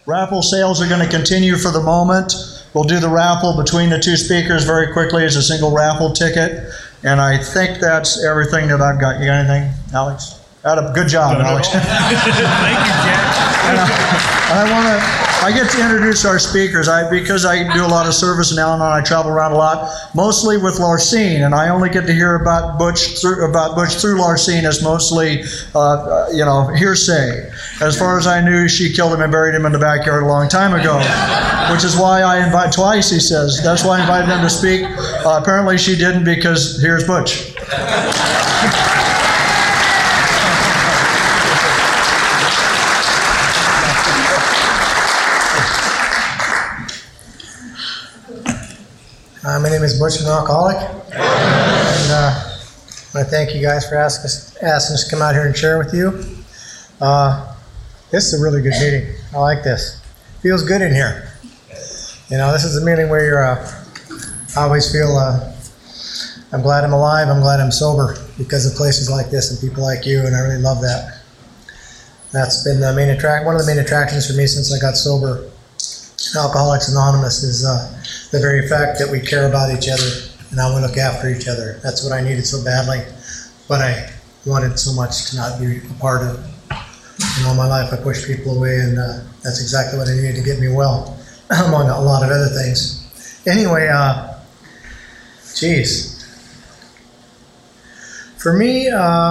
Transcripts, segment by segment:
Raffle sales are going to continue for the moment. We'll do the raffle between the two speakers very quickly as a single raffle ticket. And I think that's everything that I've got. You got anything, Alex? Good job, Alex. Thank you, Jack. I get to introduce our speakers. Because I do a lot of service in Al-Anon, I travel around a lot, mostly with Larsine, and I only get to hear about Butch through Larsine as mostly, hearsay. As far as I knew, she killed him and buried him in the backyard a long time ago, which is why I invite twice. He says that's why I invited him to speak. Apparently, she didn't because here's Butch. My name is Butch, an alcoholic, and I want to thank you guys for asking us to come out here and share with you. This is a really good meeting. I like this. Feels good in here. This is a meeting where you're. I always feel I'm glad I'm alive. I'm glad I'm sober because of places like this and people like you, and I really love that. That's been the one of the main attractions for me since I got sober. Alcoholics Anonymous is the very fact that we care about each other and how we look after each other. That's what I needed so badly, but I wanted so much to not be a part of. All my life I pushed people away, and that's exactly what I needed to get me well, among a lot of other things. Anyway, for me,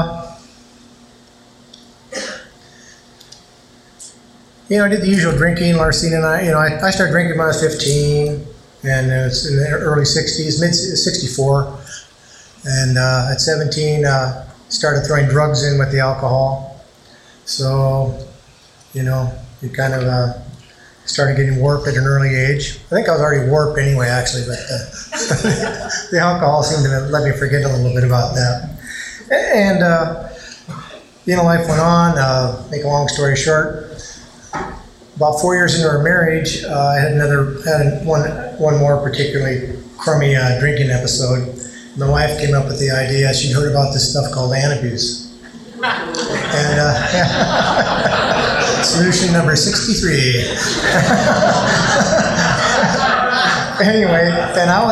I did the usual drinking. Larsine and I started drinking when I was 15, and it was in the early 60s, mid-64. And at 17, started throwing drugs in with the alcohol. So, you kind of started getting warped at an early age. I think I was already warped anyway, actually, but the alcohol seemed to let me forget a little bit about that. And, life went on. Make a long story short, about 4 years into our marriage, I had one more particularly crummy drinking episode. My wife came up with the idea. She'd heard about this stuff called Antabuse. And solution number 63. Anyway, and I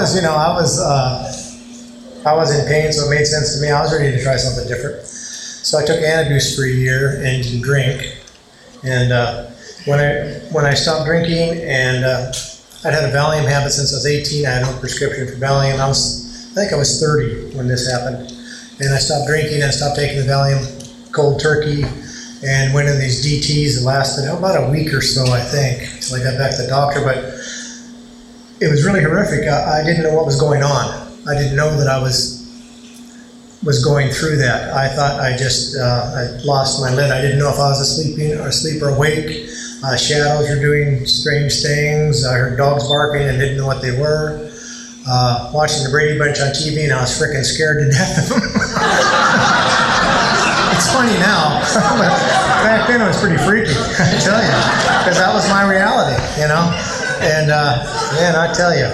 was in pain, so it made sense to me. I was ready to try something different. So I took Antabuse for a year and didn't drink. And when I stopped drinking, and I'd had a Valium habit since I was 18. I had no prescription for Valium. I think I was 30 when this happened. And I stopped drinking and stopped taking the Valium cold turkey and went in these DTs that lasted about a week or so, I think, until I got back to the doctor. But it was really horrific. I didn't know what was going on. I didn't know that I was going through that. I thought I lost my lid. I didn't know if I was asleep or awake. Shadows were doing strange things. I heard dogs barking and didn't know what they were. Watching the Brady Bunch on TV, and I was freaking scared to death of them. It's funny now, but back then it was pretty freaky, I tell you, because that was my reality, And man, I tell you,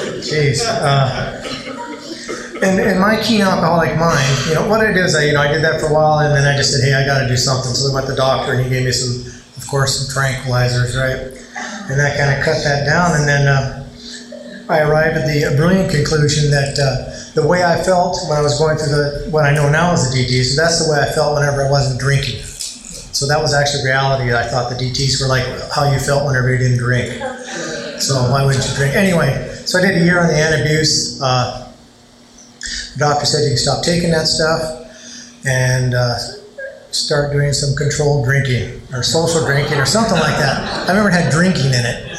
in my keen alcoholic mind, what I did is I did that for a while, and then I just said, hey, I got to do something. So I went to the doctor, and he gave me some tranquilizers, right? And that kind of cut that down. And then I arrived at the brilliant conclusion that the way I felt when I was going through what I know now as the DTs, that's the way I felt whenever I wasn't drinking. So that was actually reality. I thought the DTs were like how you felt whenever you didn't drink. So why wouldn't you drink? Anyway, so I did a year on the Antabuse. The doctor said you can stop taking that stuff and start doing some controlled drinking or social drinking or something like that. I remember it had drinking in it.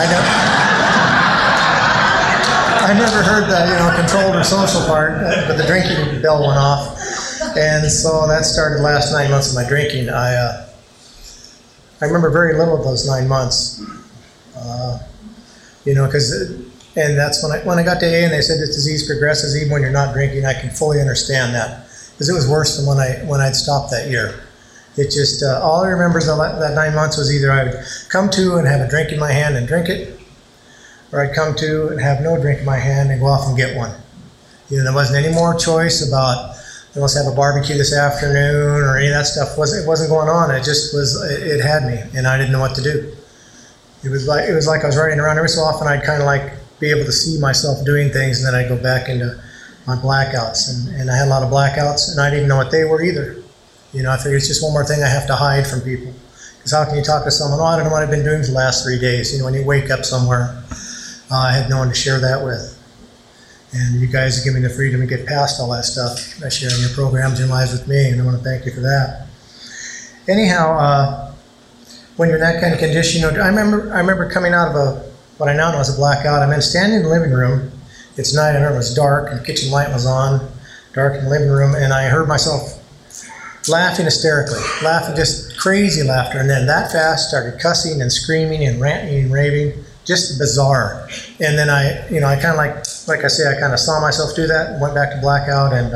I never heard the controlled or social part, but the drinking bell went off. And so that started the last 9 months of my drinking. I remember very little of those 9 months. And that's when I got to AA and they said this disease progresses even when you're not drinking. I can fully understand that because it was worse than when I'd stopped that year. It just all I remember is that 9 months was either I would come to and have a drink in my hand and drink it, or I'd come to and have no drink in my hand and go off and get one. There wasn't any more choice about let's have a barbecue this afternoon or any of that stuff. It wasn't going on. It just was. It had me, and I didn't know what to do. It was like I was riding around. Every so often I'd kind of like be able to see myself doing things, and then I'd go back into my blackouts. And I had a lot of blackouts, and I didn't even know what they were either. You know, I figured it's just one more thing I have to hide from people. Because how can you talk to someone, oh, I don't know what I've been doing for the last 3 days. You know, when you wake up somewhere, I had no one to share that with. And you guys have given me the freedom to get past all that stuff by sharing your programs, your lives with me, and I want to thank you for that. Anyhow, when you're in that kind of condition, you know, I remember coming out of what I now know as a blackout. I'm standing in the living room. It's night. I remember it was dark, and the kitchen light was on, dark in the living room, and I heard myself laughing hysterically, laughing, just crazy laughter, and then that fast started cussing and screaming and ranting and raving, just bizarre. And then I kind of like I say, I kind of saw myself do that and went back to blackout. And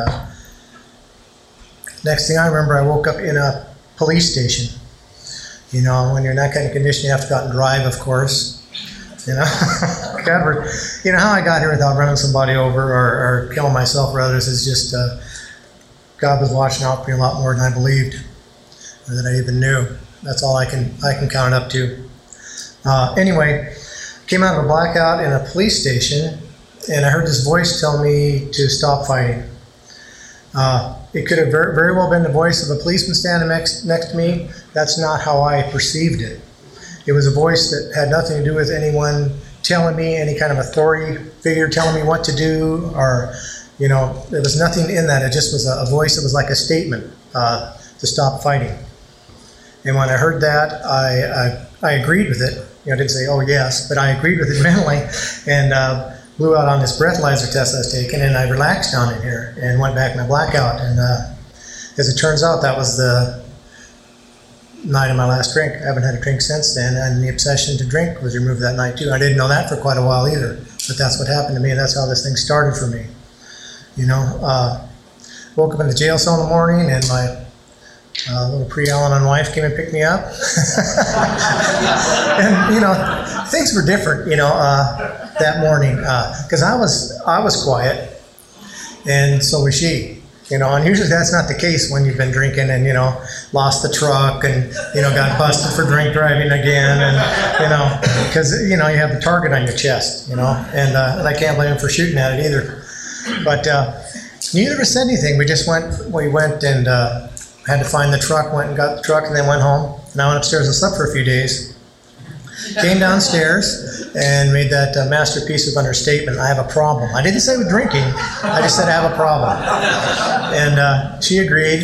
next thing I remember, I woke up in a police station. You know, when you're in that kind of condition, you have to go out and drive, of course. You know, God, you know how I got here without running somebody over or killing myself or others is just God was watching out for me a lot more than I believed or that I even knew. That's all I can count it up to. Anyway, came out of a blackout in a police station, and I heard this voice tell me to stop fighting. It could have very well been the voice of a policeman standing next to me. That's not how I perceived it. It was a voice that had nothing to do with anyone telling me, any kind of authority figure telling me what to do, or, you know, there was nothing in that. It just was a voice that was like a statement to stop fighting. And when I heard that, I agreed with it. You know, I didn't say, oh yes, but I agreed with it mentally, and blew out on this breathalyzer test I was taking, and I relaxed down in here and went back in my blackout. And as it turns out, that was the night of my last drink. I haven't had a drink since then, and the obsession to drink was removed that night too. I didn't know that for quite a while either, but that's what happened to me, and that's how this thing started for me. You know, woke up in the jail cell in the morning, and my little pre-Al-Anon wife came and picked me up. And, you know, things were different, you know, that morning, because I was quiet, and so was she. You know, and usually that's not the case when you've been drinking and, you know, lost the truck and, you know, got busted for drink driving again, and, you know, because, you know, you have the target on your chest, you know, and I can't blame him for shooting at it either. But neither of us said anything. We went and had to find the truck, went and got the truck, and then went home. And I went upstairs and slept for a few days. Came downstairs and made that masterpiece of understatement. I have a problem. I didn't say with drinking. I just said I have a problem. And she agreed.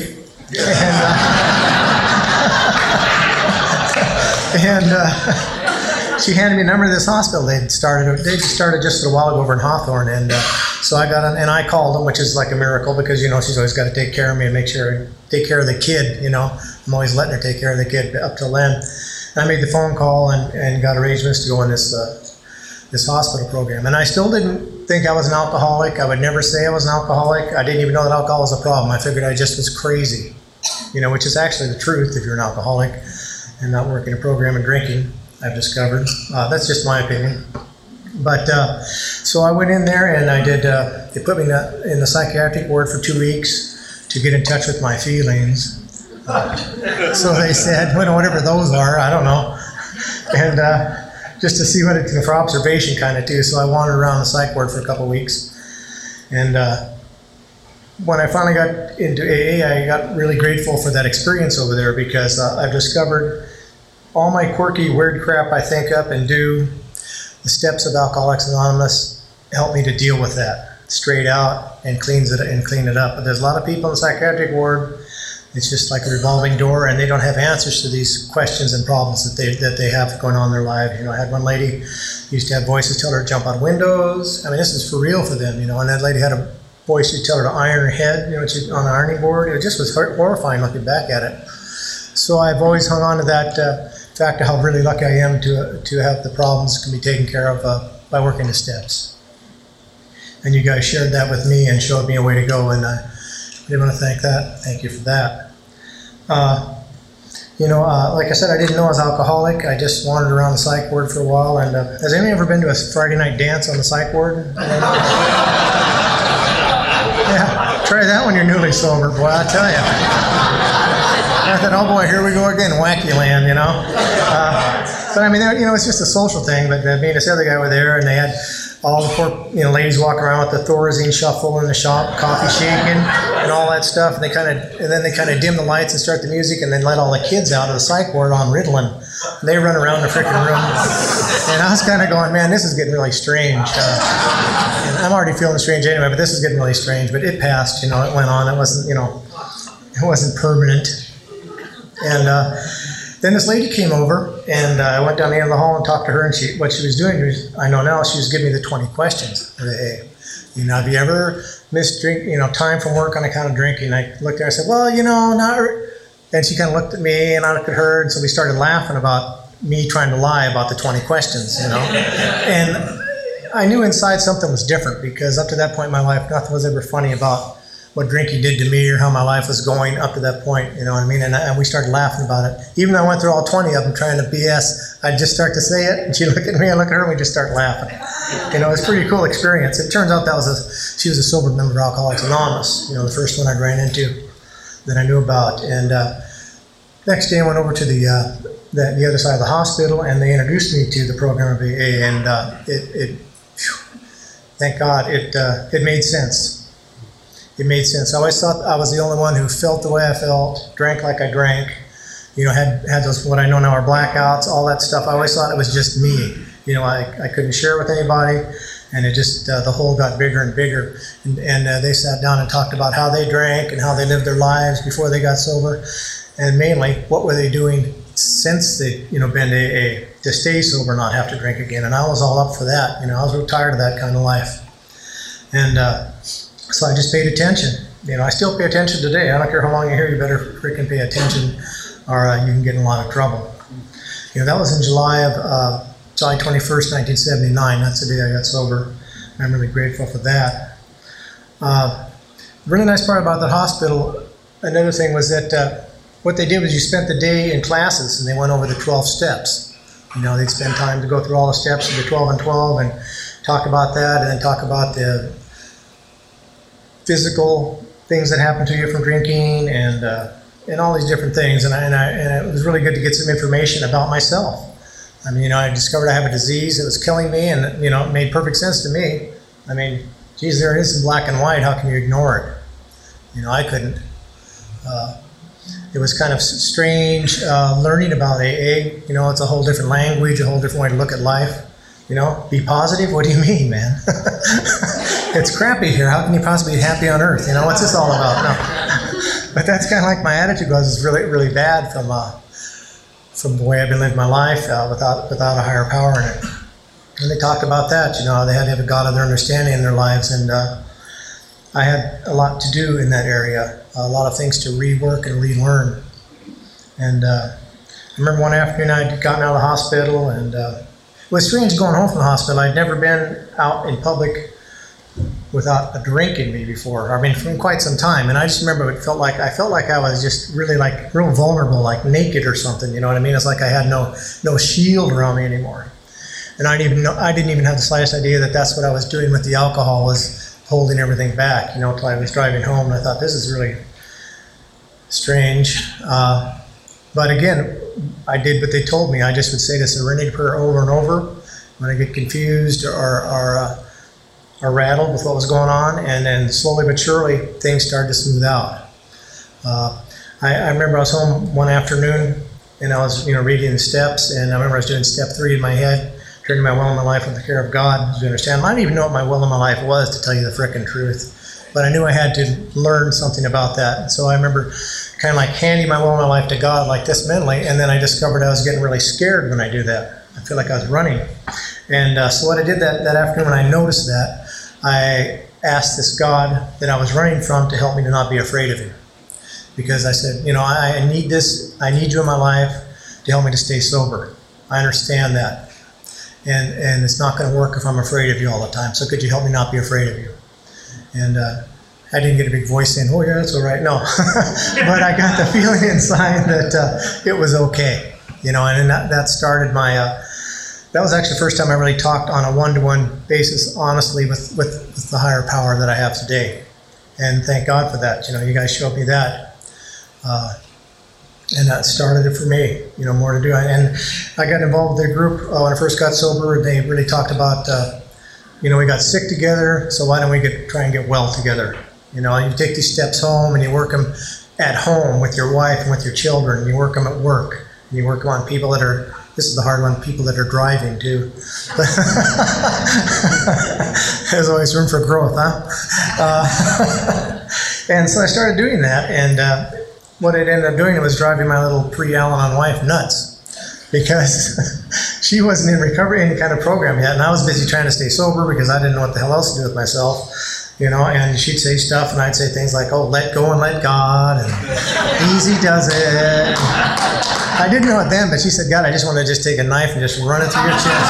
And she handed me a number of this hospital. They just started just a while ago over in Hawthorne. And so I got on, and I called them, which is like a miracle because, you know, she's always got to take care of me and take care of the kid, you know. I'm always letting her take care of the kid up till then. I made the phone call and got arrangements to go in this hospital program. And I still didn't think I was an alcoholic. I would never say I was an alcoholic. I didn't even know that alcohol was a problem. I figured I just was crazy, you know, which is actually the truth if you're an alcoholic and not working a program and drinking, I've discovered. That's just my opinion. But so I went in there and I did, they put me in the psychiatric ward for 2 weeks to get in touch with my feelings. So they said, well, whatever those are, I don't know. And just to see what it's for observation kind of too. So I wandered around the psych ward for a couple of weeks. And when I finally got into AA, I got really grateful for that experience over there because I've discovered all my quirky, weird crap I think up and do. The steps of Alcoholics Anonymous help me to deal with that straight out and clean it up. But there's a lot of people in the psychiatric ward. It's just like a revolving door, and they don't have answers to these questions and problems that they have going on in their lives. You know, I had one lady used to have voices tell her to jump out windows. I mean, this is for real for them, you know. And that lady had a voice to tell her to iron her head, you know, on the ironing board. It just was horrifying looking back at it. So I've always hung on to that fact of how really lucky I am to have the problems can be taken care of by working the steps. And you guys shared that with me and showed me a way to go, and I really want to thank you for that. You know, like I said, I didn't know I was alcoholic. I just wandered around the psych ward for a while. And has anyone ever been to a Friday night dance on the psych ward? Yeah, try that when you're newly sober, boy, I tell you. I thought, oh boy, here we go again, wacky land, you know. But I mean, it's just a social thing. But me and this other guy were there, and they had all the poor, ladies walking around with the Thorazine shuffle in the shop, coffee shaking, and all that stuff. And then they kind of dim the lights and start the music, and then let all the kids out of the psych ward on Ritalin. And they run around the freaking room, and I was kind of going, man, this is getting really strange. And I'm already feeling strange anyway, but this is getting really strange. But it passed, it went on. It wasn't, it wasn't permanent. And then this lady came over, and I went down the end of the hall and talked to her, and what she was doing, I know now, she was giving me the 20 questions. Hey, have you ever missed time from work on account of drinking? I looked at her, I said, well, not. And she kind of looked at me, and I looked at her, and so we started laughing about me trying to lie about the 20 questions, And I knew inside something was different, because up to that point in my life, nothing was ever funny about what drinking did to me or how my life was going up to that point, you know what I mean? And we started laughing about it. Even though I went through all 20 of them trying to BS, I'd just start to say it, and she'd look at me, I look at her, and we just start laughing. It was a pretty cool experience. It turns out she was a sober member of Alcoholics Anonymous, the first one I ran into that I knew about. And next day I went over to the other side of the hospital, and they introduced me to the program of AA, and thank God, it made sense. It made sense. I always thought I was the only one who felt the way I felt, drank like I drank, had those, what I know now are blackouts, all that stuff. I always thought it was just me. I couldn't share with anybody, and it just, the hole got bigger and bigger. And they sat down and talked about how they drank and how they lived their lives before they got sober, and mainly, what were they doing since they'd, been to AA to stay sober, not have to drink again. And I was all up for that. I was real tired of that kind of life. And, so I just paid attention. I still pay attention today. I don't care how long you're here, you better freaking pay attention, or you can get in a lot of trouble. That was in July 21st, 1979. That's the day I got sober. I'm really grateful for that. The really nice part about that hospital, another thing was that what they did was you spent the day in classes, and they went over the 12 steps. They'd spend time to go through all the steps of the 12 and 12 and talk about that, and then talk about the physical things that happen to you from drinking, and all these different things, and it was really good to get some information about myself. I mean, I discovered I have a disease that was killing me, and it made perfect sense to me. I mean, geez, there it is in black and white. How can you ignore it? I couldn't. It was kind of strange learning about AA. It's a whole different language, a whole different way to look at life. Be positive? What do you mean, man? It's crappy here. How can you possibly be happy on earth? What's this all about? No. But that's kind of like my attitude was. It's really, really bad from the way I've been living my life without a higher power in it. And they talked about that, they had to have a God of their understanding in their lives. And I had a lot to do in that area, a lot of things to rework and relearn. And I remember one afternoon I'd gotten out of the hospital, and it was strange going home from the hospital. I'd never been out in public without a drink in me before. I mean, for quite some time. And I just remember I felt like I was just really real vulnerable, like naked or something. You know what I mean? It's like I had no shield around me anymore. And I didn't even have the slightest idea that that's what I was doing with the alcohol, was holding everything back, until I was driving home. And I thought, this is really strange. But again, I did what they told me. I just would say the Serenity Prayer over and over when I get confused or rattled with what was going on, and then slowly but surely things started to smooth out. I remember I was home one afternoon, and I was reading the steps, and I remember I was doing step 3 in my head, turning my will and my life with the care of God. As you understand, I didn't even know what my will and my life was, to tell you the frickin' truth, but I knew I had to learn something about that. And so I remember kind of handing my will and my life to God like this mentally, and then I discovered I was getting really scared when I do that. I feel like I was running. And so what I did that afternoon when I noticed that, I asked this God that I was running from to help me to not be afraid of him. Because I said, I need this, I need you in my life to help me to stay sober. I understand that. And it's not going to work if I'm afraid of you all the time. So could you help me not be afraid of you? And I didn't get a big voice saying, oh yeah, that's all right. No. But I got the feeling inside that it was okay. And then that started my... that was actually the first time I really talked on a one-to-one basis, honestly, with the higher power that I have today. And thank God for that. You guys showed me that. And that started it for me, more to do. And I got involved with their group when I first got sober. They really talked about, we got sick together, so why don't we try and get well together? You take these steps home and you work them at home with your wife and with your children. And you work them at work. And you work them on people that are, this is the hard one, people that are driving too. There's always room for growth, huh? And so I started doing that, and what it ended up doing was driving my little pre-Al-Anon wife nuts, because she wasn't in recovery, any kind of program yet, and I was busy trying to stay sober because I didn't know what the hell else to do with myself, and she'd say stuff, and I'd say things like, oh, let go and let God, and easy does it. I didn't know it then, but she said, God, I just want to just take a knife and just run it through your chest.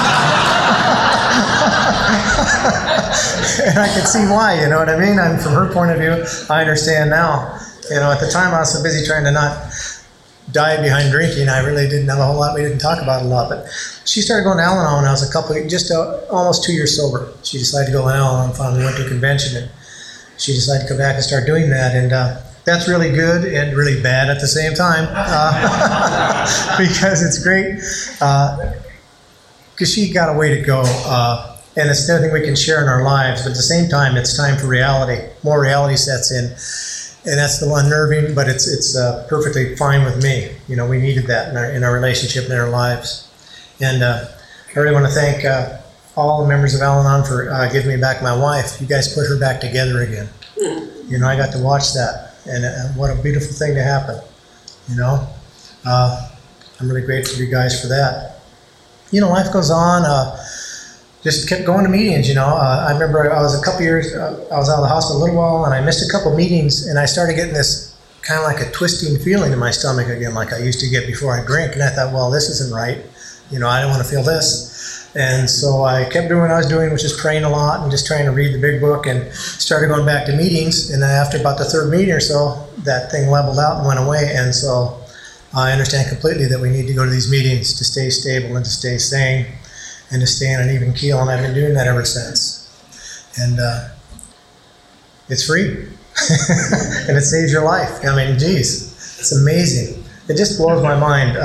And I could see why, you know what I mean? From her point of view, I understand now. At the time I was so busy trying to not die behind drinking, I really didn't have a whole lot, we didn't talk about it a lot. But she started going to Al-Anon when I was almost 2 years sober. She decided to go to Al-Anon, finally went to a convention, and she decided to come back and start doing that. And that's really good and really bad at the same time, because it's great, because she got a way to go. And it's nothing we can share in our lives, but at the same time, it's time for reality. More reality sets in, and that's the unnerving, but it's perfectly fine with me. We needed that in our relationship and in our lives. And I really want to thank all the members of Al-Anon for giving me back my wife. You guys put her back together again. I got to watch that, and what a beautiful thing to happen. I'm really grateful to you guys for that. Life goes on. Just kept going to meetings, I remember I was a couple years, I was out of the hospital a little while, and I missed a couple meetings, and I started getting this kind of like a twisting feeling in my stomach again, like I used to get before I drink, and I thought, well, this isn't right. I don't want to feel this. And so I kept doing what I was doing, which is praying a lot and just trying to read the big book, and started going back to meetings, and then after about the third meeting or so, that thing leveled out and went away, and so I understand completely that we need to go to these meetings to stay stable and to stay sane, and to stay on an even keel, and I've been doing that ever since. And it's free, and it saves your life. I mean, geez, it's amazing. It just blows my mind.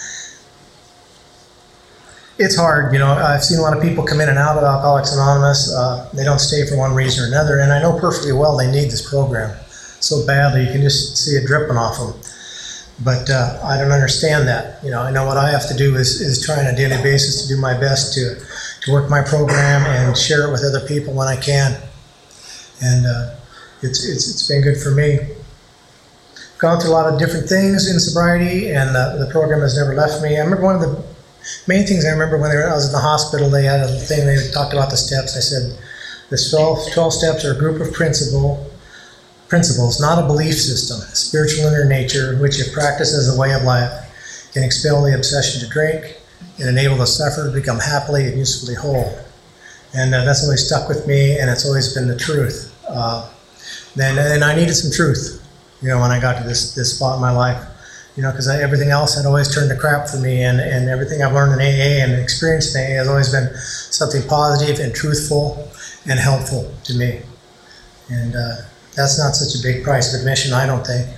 It's hard, I've seen a lot of people come in and out of Alcoholics Anonymous. They don't stay for one reason or another, and I know perfectly well they need this program so badly. You can just see it dripping off them. But I don't understand that. I know what I have to do is try on a daily basis to do my best to work my program and share it with other people when I can. And it's been good for me. Gone through a lot of different things in sobriety, and the program has never left me. I remember one of the main things I remember when I was in the hospital, they had a thing, they talked about the steps. I said, the 12 steps are a group of principles, not a belief system, spiritual in their nature, which if practiced as a way of life, can expel the obsession to drink and enable the sufferer to become happily and usefully whole. And that's always stuck with me, and it's always been the truth. And I needed some truth, when I got to this spot in my life, because everything else had always turned to crap for me, and everything I've learned in AA and experienced in AA has always been something positive and truthful and helpful to me. And that's not such a big price of admission, I don't think.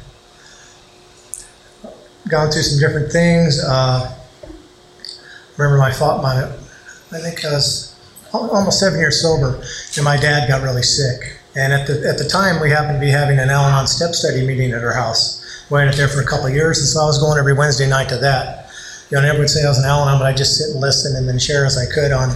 Gone through some different things. Remember I think I was almost 7 years sober, and my dad got really sick. And at the time, we happened to be having an Al-Anon step study meeting at our house. We had it there for a couple of years, and so I was going every Wednesday night to that. I never would say I was an Al-Anon, but I'd just sit and listen and then share as I could on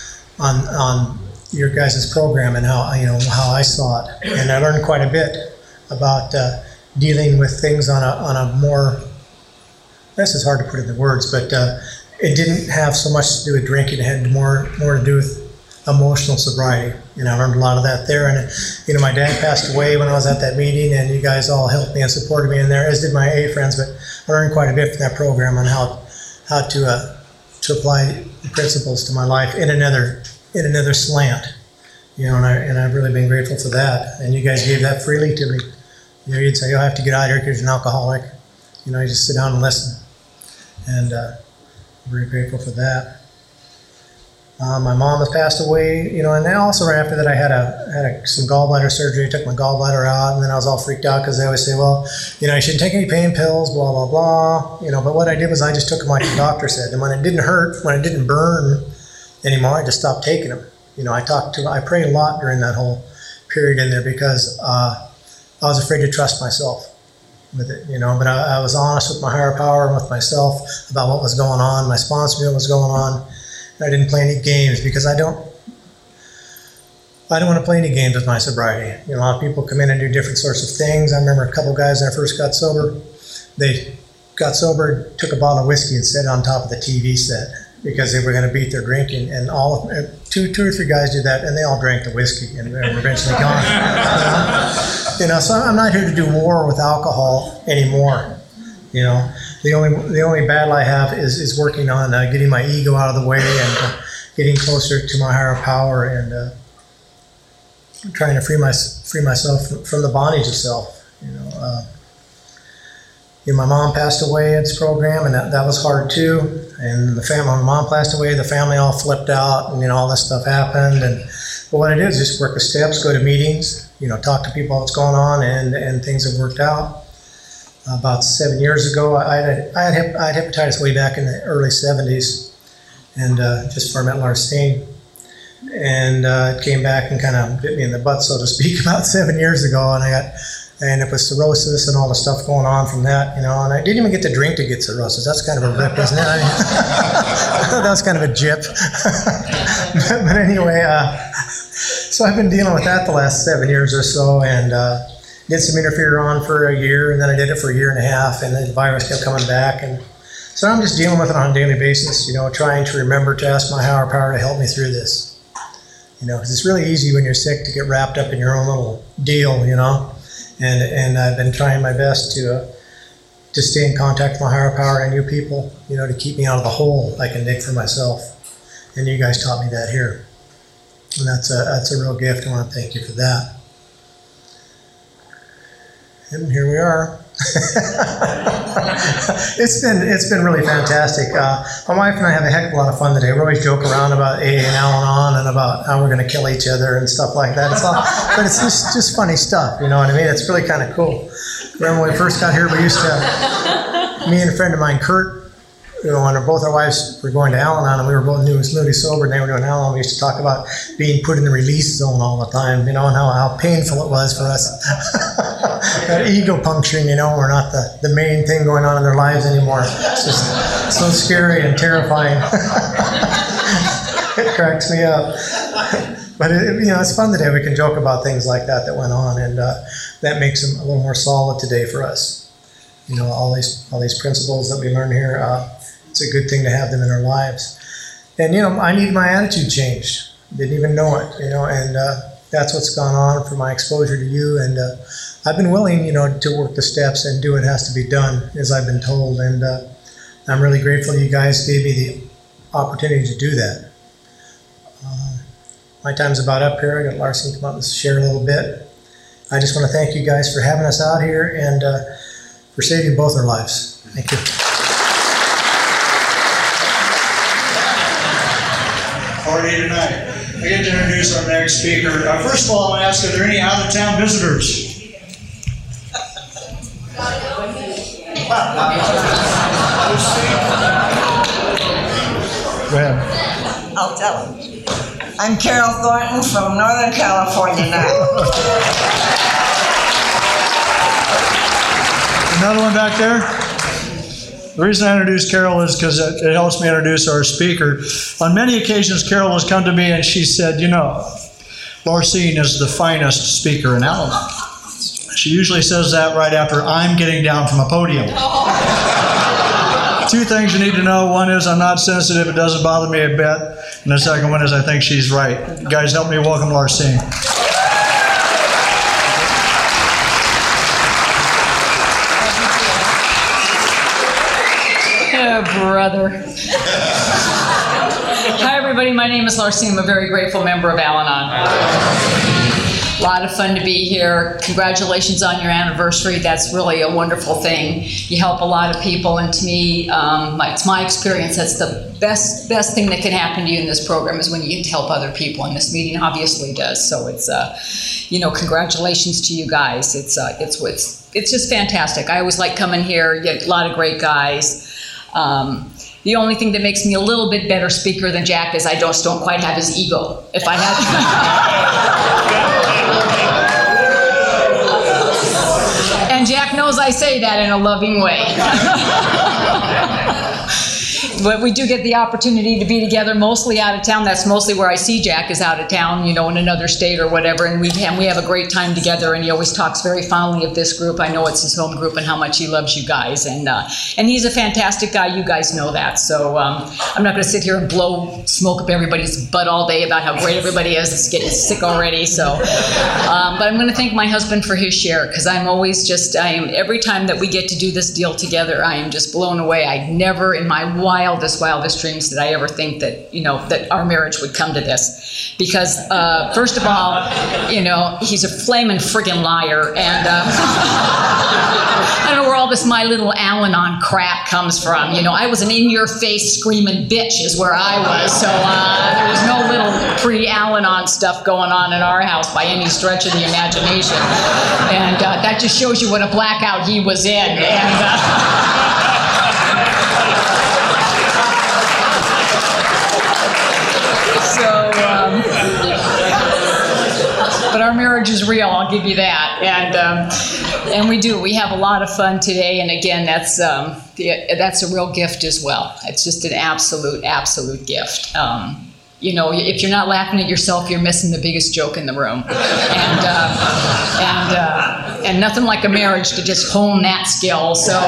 your guys' program and how I saw it. And I learned quite a bit about dealing with things on a more, this is hard to put into words, but it didn't have so much to do with drinking. It had more to do with emotional sobriety. I learned a lot of that there. And my dad passed away when I was at that meeting, and you guys all helped me and supported me in there, as did my AA friends. But I learned quite a bit from that program on how to apply the principles to my life in another slant. And I've really been grateful for that. And you guys gave that freely to me. You'd say, you'll have to get out of here because you're an alcoholic. You just sit down and listen. And I'm very grateful for that. My mom has passed away, you know, and then also right after that I had some gallbladder surgery, took my gallbladder out, and then I was all freaked out because they always say, well, you know, you shouldn't take any pain pills, blah, blah, blah, you know, but what I did was I just took them like the doctor said, and when it didn't hurt, when it didn't burn anymore, I just stopped taking them. You know, I prayed a lot during that whole period in there because I was afraid to trust myself with it, you know, but I was honest with my higher power and with myself about what was going on. My sponsor knew what was going on. I didn't play any games because I don't want to play any games with my sobriety. You know, a lot of people come in and do different sorts of things. I remember a couple of guys when I first got sober, they got sober, took a bottle of whiskey and set it on top of the TV set because they were going to beat their drinking. And two or three guys did that, and they all drank the whiskey and were eventually gone. You know, so I'm not here to do war with alcohol anymore. You know, the only battle I have is working on getting my ego out of the way and getting closer to my higher power and trying to free myself from the bondage of self. You know, my mom passed away at this program, and that was hard too. And when my mom passed away, the family all flipped out, and you know, all this stuff happened. But what I did is just work the steps, go to meetings, you know, talk to people what's going on, and things have worked out. About 7 years ago, I had hepatitis way back in the early 70s, and just before I met Larsine. And it came back and kind of bit me in the butt, so to speak, about 7 years ago. And I ended up with cirrhosis and all the stuff going on from that, you know. And I didn't even get to drink to get cirrhosis. That's kind of a rip, isn't it? I mean, that was kind of a jip. but anyway, so I've been dealing with that the last 7 years or so, and did some interferon for a year, and then I did it for a year and a half, and the virus kept coming back. And so I'm just dealing with it on a daily basis, you know, trying to remember to ask my higher power to help me through this. You know, because it's really easy when you're sick to get wrapped up in your own little deal, you know. And I've been trying my best to stay in contact with my higher power and you people, you know, to keep me out of the hole I can dig for myself. And you guys taught me that here. And that's a real gift. I want to thank you for that. And here we are. It's been really fantastic. My wife and I have a heck of a lot of fun today. We always joke around about AA and Al-Anon and about how we're going to kill each other and stuff like that. But it's just funny stuff, you know what I mean? It's really kind of cool. Remember when we first got here, we used to, me and a friend of mine, Kurt, you know, when both our wives were going to Al-Anon and we were both newly sober and they were doing Al-Anon, we used to talk about being put in the release zone all the time, you know, and how painful it was for us. That ego puncturing, you know, we're not the main thing going on in their lives anymore. It's just so scary and terrifying. It cracks me up. But, you know, it's fun today. We can joke about things like that went on, and that makes them a little more solid today for us. You know, all these principles that we learn here, it's a good thing to have them in our lives. And, you know, I need my attitude changed. Didn't even know it, you know, and that's what's gone on for my exposure to you. And I've been willing, you know, to work the steps and do what has to be done, as I've been told. And I'm really grateful you guys gave me the opportunity to do that. My time's about up here. I got Larsine come up and share a little bit. I just want to thank you guys for having us out here and for saving both our lives. Thank you. Party tonight. I get to introduce our next speaker. First of all, I want to ask, are there any out-of-town visitors? Go ahead. I'll tell them. I'm Carol Thornton from Northern California now. Another one back there? The reason I introduced Carol is because it helps me introduce our speaker. On many occasions, Carol has come to me and she said, you know, Larsine is the finest speaker in Al-Anon. She usually says that right after I'm getting down from a podium. Two things you need to know. One is I'm not sensitive. It doesn't bother me a bit. And the second one is I think she's right. You guys, help me welcome Larsine. Oh, brother. Hi, everybody. My name is Larsine. I'm a very grateful member of Al-Anon. A lot of fun to be here. Congratulations on your anniversary. That's really a wonderful thing. You help a lot of people, and to me, it's my experience, that's the best thing that can happen to you in this program is when you get to help other people, and this meeting obviously does. So it's, congratulations to you guys. It's just fantastic. I always like coming here. You get a lot of great guys. The only thing that makes me a little bit better speaker than Jack is I just don't quite have his ego. If I had, and Jack knows I say that in a loving way. But we do get the opportunity to be together mostly out of town. That's mostly where I see Jack, is out of town, in another state or whatever. And we have a great time together. And he always talks very fondly of this group. I know it's his home group and how much he loves you guys. And he's a fantastic guy. You guys know that. So I'm not going to sit here and blow smoke up everybody's butt all day about how great everybody is. It's getting sick already. So, but I'm going to thank my husband for his share, because I'm always every time that we get to do this deal together, I am just blown away. I never in my wildest dreams did I ever think that, that our marriage would come to this. Because, first of all, he's a flaming friggin' liar. And I don't know where all this My Little Al-Anon crap comes from. I was an in-your-face screaming bitch is where I was. So there was no little pre-Al-Anon stuff going on in our house by any stretch of the imagination. And that just shows you what a blackout he was in. But our marriage is real, I'll give you that. And we have a lot of fun today. And again, that's a real gift as well. It's just an absolute gift. If you're not laughing at yourself, you're missing the biggest joke in the room. And nothing like a marriage to just hone that skill. So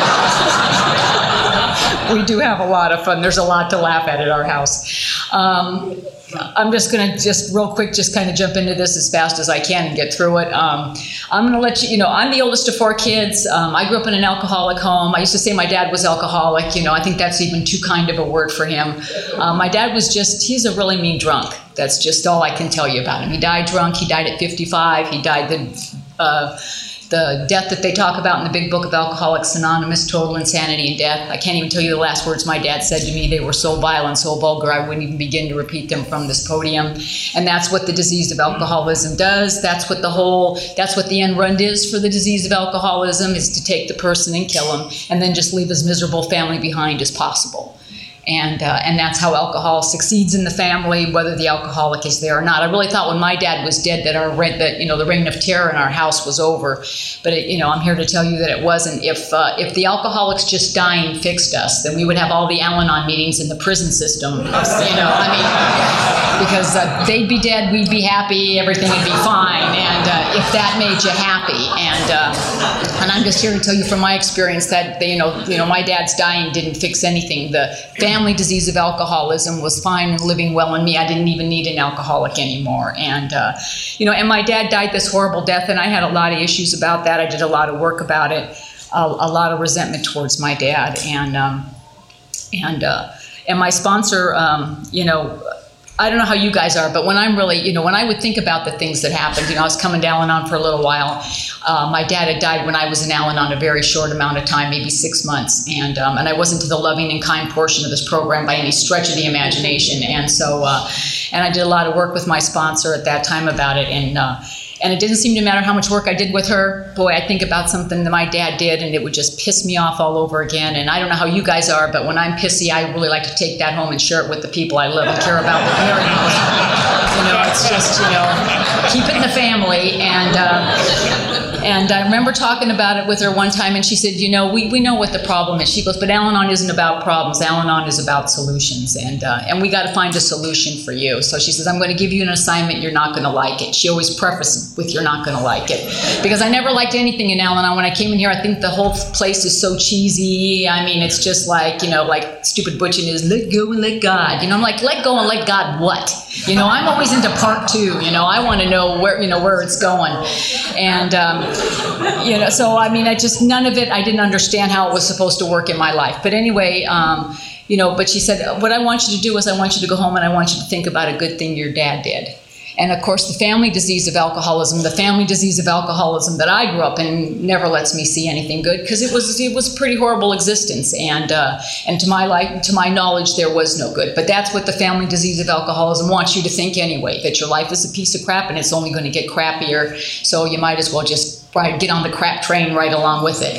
we do have a lot of fun. There's a lot to laugh at our house. I'm just going to real quick kind of jump into this as fast as I can and get through it. I'm going to let you know, I'm the oldest of 4 kids. I grew up in an alcoholic home. I used to say my dad was alcoholic. I think that's even too kind of a word for him. My dad was he's a really mean drunk. That's just all I can tell you about him. He died drunk. He died at 55. He died the death that they talk about in the big book of Alcoholics Anonymous, total insanity and death. I can't even tell you the last words my dad said to me. They were so vile and so vulgar, I wouldn't even begin to repeat them from this podium. And that's what the disease of alcoholism does. That's what the end run is for the disease of alcoholism, is to take the person and kill him, and then just leave his miserable family behind as possible. And that's how alcohol succeeds in the family, whether the alcoholic is there or not. I really thought when my dad was dead that the reign of terror in our house was over. But I'm here to tell you that it wasn't. If the alcoholics just dying fixed us, then we would have all the Al-Anon meetings in the prison system. Because they'd be dead, we'd be happy, everything would be fine. And if that made you happy, and I'm just here to tell you from my experience that my dad's dying didn't fix anything. The family disease of alcoholism was fine and living well in me. I didn't even need an alcoholic anymore. And and my dad died this horrible death, and I had a lot of issues about that. I did a lot of work about it, a lot of resentment towards my dad, and my sponsor, I don't know how you guys are, but when I'm really, when I would think about the things that happened, I was coming to Al-Anon for a little while. My dad had died when I was in Al-Anon a very short amount of time, maybe 6 months. And I wasn't to the loving and kind portion of this program by any stretch of the imagination. And so, and I did a lot of work with my sponsor at that time about it. And it didn't seem to matter how much work I did with her. Boy, I think about something that my dad did, and it would just piss me off all over again. And I don't know how you guys are, but when I'm pissy, I really like to take that home and share it with the people I love and care about very much. It's just, keep it in the family. And I remember talking about it with her one time, and she said, we know what the problem is. She goes, but Al-Anon isn't about problems. Al-Anon is about solutions, and we got to find a solution for you. So she says, I'm going to give you an assignment. You're not going to like it. She always prefaces with, you're not going to like it. Because I never liked anything in Al-Anon. When I came in here, I think the whole place is so cheesy. I mean, it's just like, like stupid butching is let go and let God. I'm like, let go and let God what? I'm always into part 2. I want to know where it's going. And, so I mean, none of it, I didn't understand how it was supposed to work in my life. But anyway, but she said, what I want you to do is I want you to go home and I want you to think about a good thing your dad did. And of course, the family disease of alcoholism that I grew up in never lets me see anything good, because it was a pretty horrible existence. And to my knowledge, there was no good. But that's what the family disease of alcoholism wants you to think anyway, that your life is a piece of crap and it's only going to get crappier. So you might as well just get on the crap train right along with it.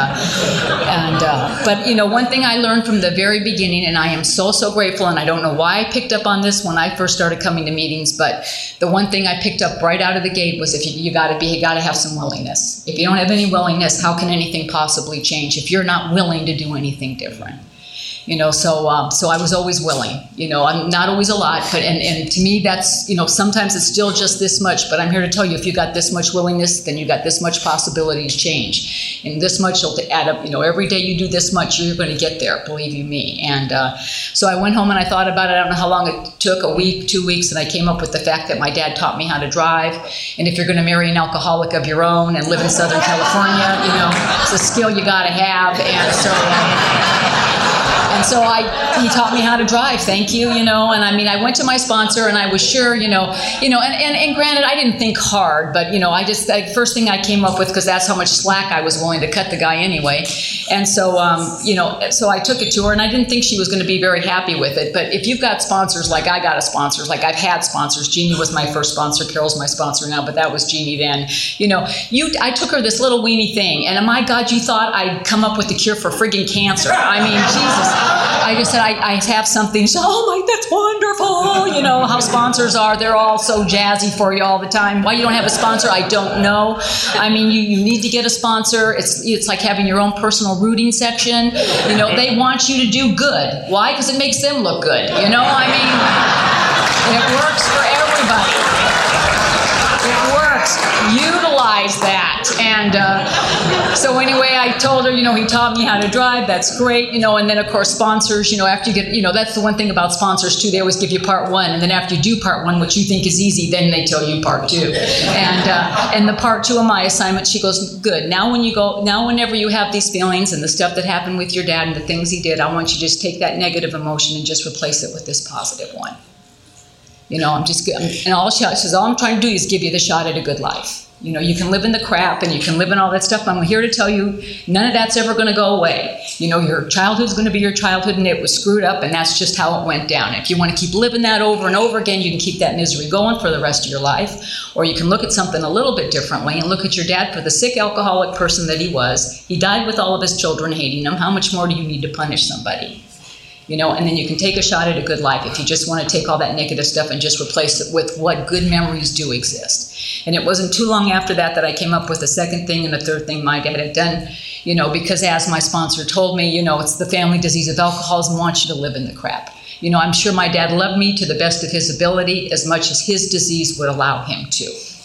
But you know, one thing I learned from the very beginning, and I am so grateful, and I don't know why I picked up on this when I first started coming to meetings, but the one thing I picked up right out of the gate was you got to have some willingness. If you don't have any willingness, how can anything possibly change if you're not willing to do anything different? You know, so I was always willing. You know, I'm not always a lot, but and to me that's, you know, sometimes it's still just this much. But I'm here to tell you, if you got this much willingness, then you got this much possibility to change, and this much will add up. You know, every day you do this much, you're going to get there. Believe you me. And so I went home and I thought about it. I don't know how long it took, a week, 2 weeks, and I came up with the fact that my dad taught me how to drive. And if you're going to marry an alcoholic of your own and live in Southern California, you know, it's a skill you got to have. And so he taught me how to drive, thank you, you know, and I mean, I went to my sponsor and I was sure, and granted, I didn't think hard, but, you know, the first thing I came up with, because that's how much slack I was willing to cut the guy anyway. And so, so I took it to her, and I didn't think she was going to be very happy with it. But if you've got sponsors, like I got a sponsor, like I've had sponsors, Jeannie was my first sponsor, Carol's my sponsor now, but that was Jeannie then. You know, I took her this little weenie thing, and my God, you thought I'd come up with the cure for friggin' cancer. I mean, Jesus. I just said, I have something. So, oh my, that's wonderful. You know how sponsors are. They're all so jazzy for you all the time. Why you don't have a sponsor, I don't know. I mean, you need to get a sponsor. It's like having your own personal rooting section. You know, they want you to do good. Why? Because it makes them look good. You know, I mean, it works for everybody. It works. Utilize that. And so anyway, I told her, you know, he taught me how to drive. That's great. You know, and then of course sponsors, you know, after you get, you know, that's the one thing about sponsors too. They always give you part one. And then after you do part one, which you think is easy, then they tell you part two. And the part two of my assignment, she goes, good. Now whenever you have these feelings and the stuff that happened with your dad and the things he did, I want you to just take that negative emotion and just replace it with this positive one. You know, and all she says, all I'm trying to do is give you the shot at a good life. You know, you can live in the crap and you can live in all that stuff. I'm here to tell you, none of that's ever going to go away. You know, your childhood's going to be your childhood, and it was screwed up, and that's just how it went down. If you want to keep living that over and over again, you can keep that misery going for the rest of your life. Or you can look at something a little bit differently and look at your dad for the sick alcoholic person that he was. He died with all of his children hating him. How much more do you need to punish somebody? You know, and then you can take a shot at a good life if you just want to take all that negative stuff and just replace it with what good memories do exist. And it wasn't too long after that I came up with the second thing and the third thing my dad had done, you know, because as my sponsor told me, you know, it's the family disease of alcoholism wants you to live in the crap. You know, I'm sure my dad loved me to the best of his ability as much as his disease would allow him to.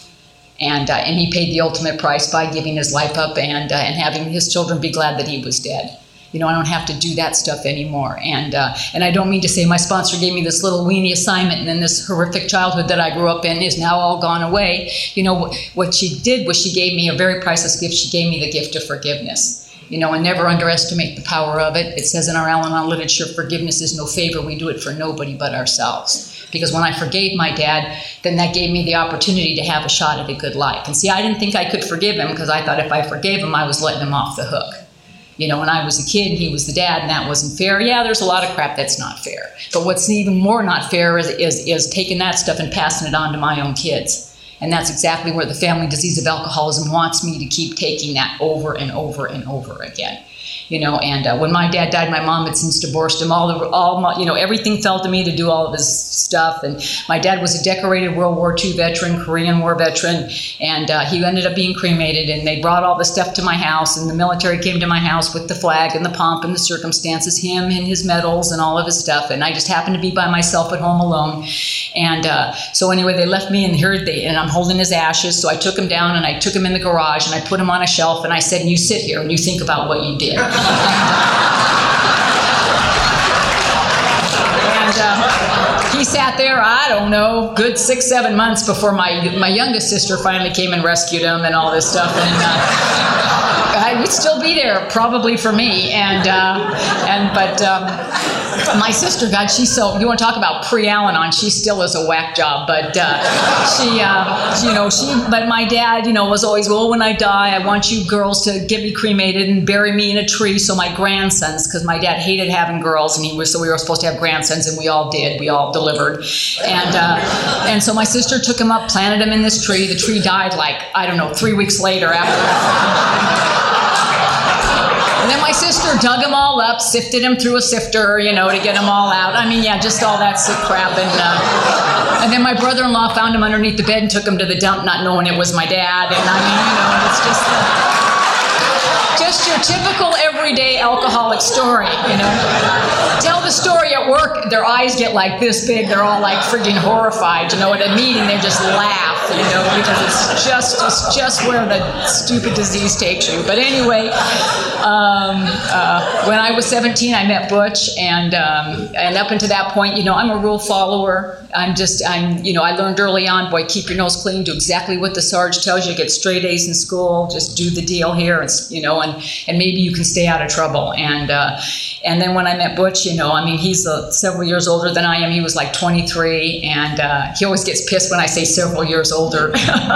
And he paid the ultimate price by giving his life up and having his children be glad that he was dead. You know, I don't have to do that stuff anymore. And I don't mean to say my sponsor gave me this little weenie assignment and then this horrific childhood that I grew up in is now all gone away. You know, what she did was she gave me a very priceless gift. She gave me the gift of forgiveness. You know, and never underestimate the power of it. It says in our Al-Anon literature, forgiveness is no favor. We do it for nobody but ourselves. Because when I forgave my dad, then that gave me the opportunity to have a shot at a good life. And see, I didn't think I could forgive him because I thought if I forgave him, I was letting him off the hook. You know, when I was a kid, he was the dad, and that wasn't fair. Yeah, there's a lot of crap that's not fair. But what's even more not fair is taking that stuff and passing it on to my own kids. And that's exactly where the family disease of alcoholism wants me to keep taking that over and over and over again. You know, and when my dad died, my mom had since divorced him. Everything fell to me to do all of his stuff. And my dad was a decorated World War II veteran, Korean War veteran, and he ended up being cremated. And they brought all the stuff to my house, and the military came to my house with the flag and the pomp and the circumstances, him and his medals and all of his stuff. And I just happened to be by myself at home alone. And so anyway, they left me, and I'm holding his ashes. So I took him down, and I took him in the garage, and I put him on a shelf, and I said, "You sit here and you think about what you did." He sat there, I don't know, good 6-7 months before my youngest sister finally came and rescued him and all this stuff. would still be there probably for me. But my sister, God, she's so, you want to talk about pre-Al-Anon, she still is a whack job. But but my dad, was always, well, when I die, I want you girls to get me cremated and bury me in a tree. So my grandsons, because my dad hated having girls, and so we were supposed to have grandsons, and we all did. We all delivered. And so my sister took him up, planted him in this tree. The tree died 3 weeks later after. And then my sister dug them all up, sifted them through a sifter, to get them all out. I mean, yeah, just all that sick crap. And then my brother-in-law found him underneath the bed and took him to the dump, not knowing it was my dad. And I mean, it's just your typical everyday alcoholic story, Tell the story at work, their eyes get like this big. They're all like freaking horrified, At a meeting, they just laugh, because it's just where the stupid disease takes you. But anyway, when I was 17, I met Butch, and up until that point, I'm a rule follower. I learned early on, boy, keep your nose clean, do exactly what the Sarge tells you, get straight A's in school, just do the deal here, and maybe you can stay out of trouble. And then when I met Butch, he's several years older than I am. He was like 23, and he always gets pissed when I say several years older.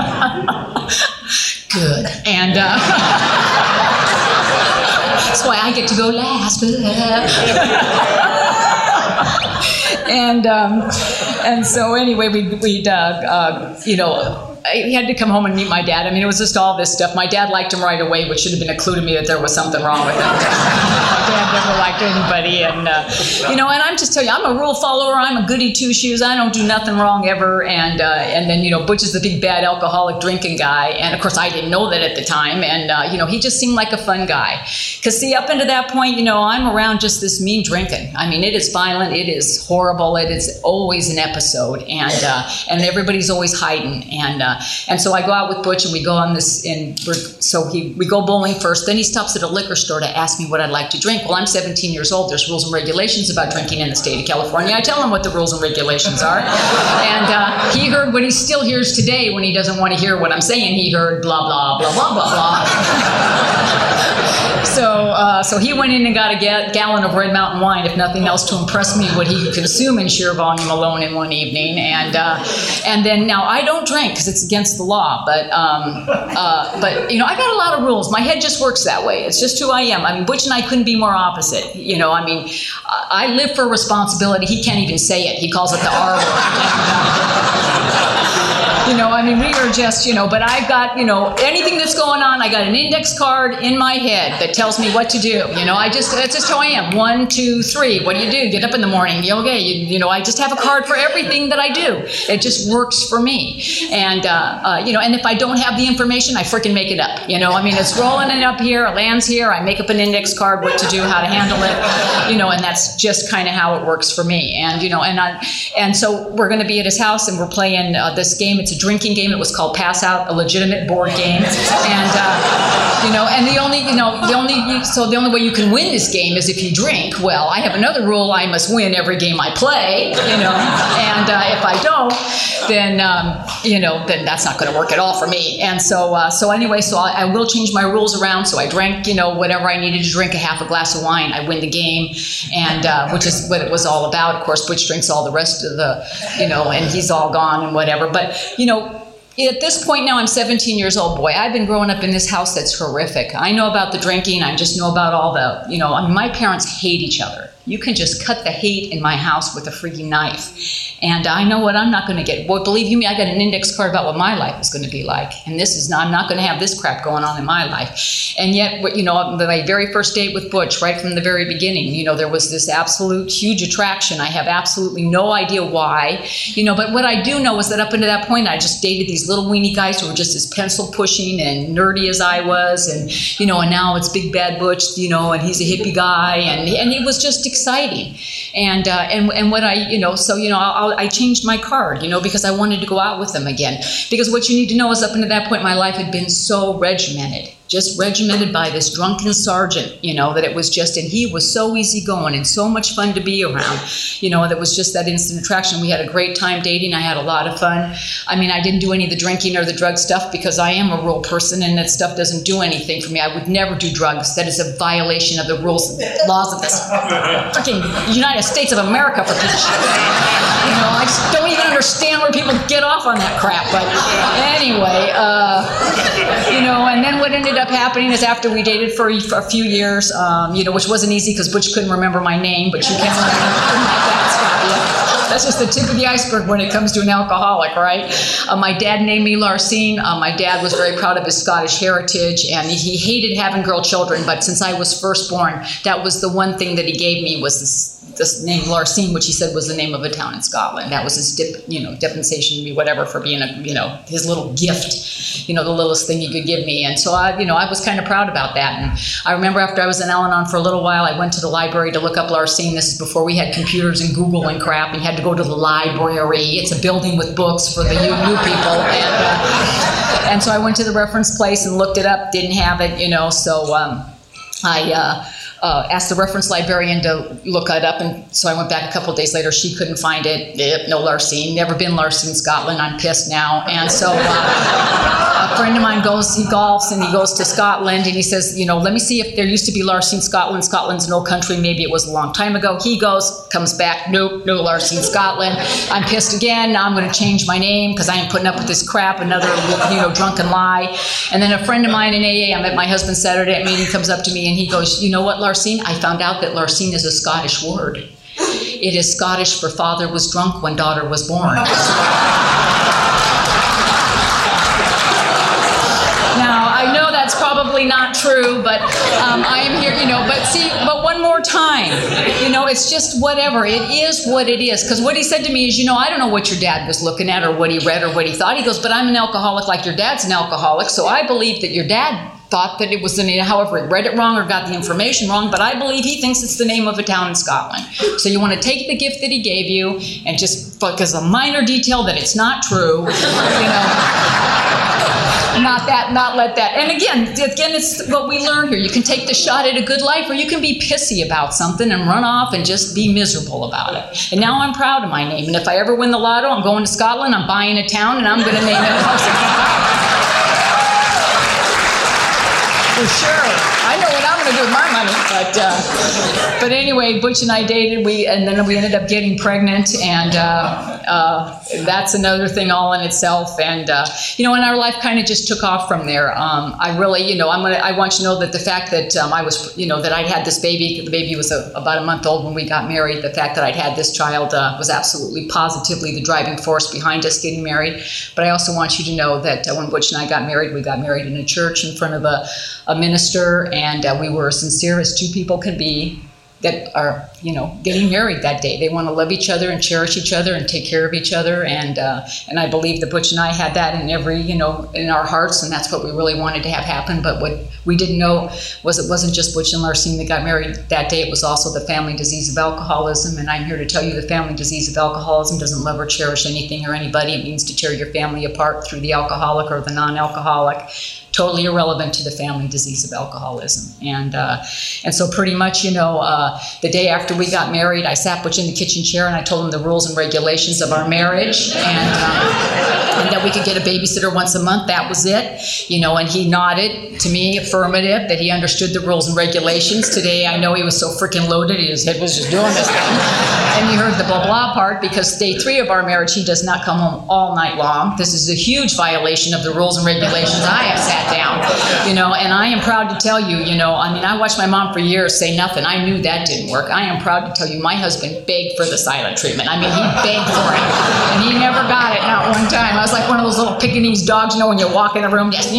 Good. And that's why I get to go last. And so anyway, he had to come home and meet my dad. I mean, it was just all this stuff. My dad liked him right away, which should have been a clue to me that there was something wrong with him. My dad never liked anybody. And I'm just telling you, I'm a rule follower. I'm a goody two-shoes. I don't do nothing wrong ever. And then, Butch is the big, bad, alcoholic drinking guy. And, of course, I didn't know that at the time. And, he just seemed like a fun guy. Because, see, up until that point, I'm around just this mean drinking. I mean, it is violent. It is horrible. It is always an episode. And everybody's always hiding. And so I go out with Butch, and we go on this, we go bowling first. Then he stops at a liquor store to ask me what I'd like to drink. Well, I'm 17 years old. There's rules and regulations about drinking in the state of California. I tell him what the rules and regulations are. And he heard what he still hears today when he doesn't want to hear what I'm saying. He heard blah, blah, blah, blah, blah, blah. So he went in and got a gallon of Red Mountain wine, if nothing else, to impress me what he could consume in sheer volume alone in one evening. And then now I don't drink because it's against the law, but I got a lot of rules. My head just works that way. It's just who I am. I mean, Butch and I couldn't be more opposite. I live for responsibility. He can't even say it. He calls it the R word. We are just, but I've got, anything that's going on, I got an index card in my head that tells me what to do. That's just how I am. 1, 2, 3. What do? Get up in the morning. Okay. I just have a card for everything that I do. It just works for me. And, and if I don't have the information, I freaking make it up. It's rolling it up here, it lands here. I make up an index card, what to do, how to handle it, and that's just kind of how it works for me. And so we're going to be at his house, and we're playing this game. It's a drinking game. It was called Pass Out, a legitimate board game. And, and the only way you can win this game is if you drink. Well, I have another rule. I must win every game I play, and if I don't, then that's not going to work at all for me. And so anyway, I will change my rules around. So I drank, whatever I needed to drink, a half a glass of wine. I win the game, and which is what it was all about. Of course, Butch drinks all the rest of the, and he's all gone and whatever. But, at this point now, I'm 17 years old. Boy, I've been growing up in this house that's horrific. I know about the drinking. I just know about all the, my parents hate each other. You can just cut the hate in my house with a freaking knife. And I know what I'm not going to get. Boy, believe you me, I got an index card about what my life is going to be like. And I'm not going to have this crap going on in my life. And yet, my very first date with Butch, right from the very beginning, there was this absolute huge attraction. I have absolutely no idea why, but what I do know is that up until that point, I just dated these little weenie guys who were just as pencil pushing and nerdy as I was. And, and now it's Big Bad Butch, and he's a hippie guy. And it was just exciting. And what I changed my card, because I wanted to go out with them again. Because what you need to know is up until that point, my life had been so regimented. just regimented by this drunken sergeant, that it was just, and he was so easygoing and so much fun to be around, that was just that instant attraction. We had a great time dating. I had a lot of fun. I mean, I didn't do any of the drinking or the drug stuff because I am a rural person and that stuff doesn't do anything for me. I would never do drugs. That is a violation of the rules and laws of this freaking United States of America, for Pete's sake. I just don't even understand where people get off on that crap. But anyway, and then what ended up happening is after we dated for a few years, which wasn't easy because Butch couldn't remember my name, but you can't remember. That's just the tip of the iceberg when it comes to an alcoholic, right? My dad named me Larsine. My dad was very proud of his Scottish heritage, and he hated having girl children, but since I was first born, that was the one thing that he gave me was this name Larsine, which he said was the name of a town in Scotland. That was his dispensation to me, whatever, for being his little gift, the littlest thing he could give me. And so I was kind of proud about that. And I remember after I was in Al-Anon for a little while, I went to the library to look up Larsine. This is before we had computers and Google and crap, and you had to go to the library. It's a building with books for the new people. And so I went to the reference place and looked it up, didn't have it, so I asked the reference librarian to look it up, and so I went back a couple of days later. She couldn't find it. No Larsine. Never been Larsine, Scotland. I'm pissed now. And so a friend of mine he golfs, and he goes to Scotland, and he says, let me see if there used to be Larsine, Scotland. Scotland's an old country. Maybe it was a long time ago. He goes, comes back. Nope, no Larsine, Scotland. I'm pissed again. Now I'm going to change my name because I ain't putting up with this crap. Another, drunken lie. And then a friend of mine in AA, I met my husband Saturday at meeting, comes up to me, and he goes, you know what, Larsine? I found out that Larsine is a Scottish word. It is Scottish for father was drunk when daughter was born. Now, I know that's probably not true, but I am here, but one more time, it's just whatever. It is what it is. Because what he said to me is, I don't know what your dad was looking at or what he read or what he thought. He goes, but I'm an alcoholic like your dad's an alcoholic, so I believe that your dad thought that it was the name, however he read it wrong or got the information wrong, but I believe he thinks it's the name of a town in Scotland. So you want to take the gift that he gave you and just, because a minor detail that it's not true, not let that. And again, it's what we learn here. You can take the shot at a good life, or you can be pissy about something and run off and just be miserable about it. And now I'm proud of my name. And if I ever win the lotto, I'm going to Scotland, I'm buying a town, and I'm going to name it Larsine. For sure. I know what I'm going to do with my money. But anyway, Butch and I dated, and then we ended up getting pregnant, and that's another thing all in itself. And, and our life kind of just took off from there. I really, I want you to know that the fact that I was, that I'd had this baby, the baby was about a month old when we got married. The fact that I'd had this child was absolutely positively the driving force behind us getting married. But I also want you to know that when Butch and I got married in a church in front of a minister, and we were as sincere as two people can be that are, getting married that day. They want to love each other and cherish each other and take care of each other. And I believe that Butch and I had that in every, in our hearts, and that's what we really wanted to have happen. But what we didn't know was it wasn't just Butch and Larsine that got married that day. It was also the family disease of alcoholism. And I'm here to tell you the family disease of alcoholism doesn't love or cherish anything or anybody. It means to tear your family apart through the alcoholic or the non-alcoholic. Totally irrelevant to the family disease of alcoholism. And so pretty much, the day after we got married, I sat Butch in the kitchen chair and I told him the rules and regulations of our marriage, and that we could get a babysitter once a month. That was it. And he nodded to me, affirmative, that he understood the rules and regulations. Today, I know he was so freaking loaded, his head was just doing this thing. And he heard the blah, blah part, because day 3 of our marriage, he does not come home all night long. This is a huge violation of the rules and regulations I have sat down, and I am proud to tell you, I watched my mom for years say nothing. I knew that didn't work. I am proud to tell you my husband begged for the silent treatment. He begged for it, and he never got it, not one time. I was like one of those little Pekingese dogs, when you walk in a room, just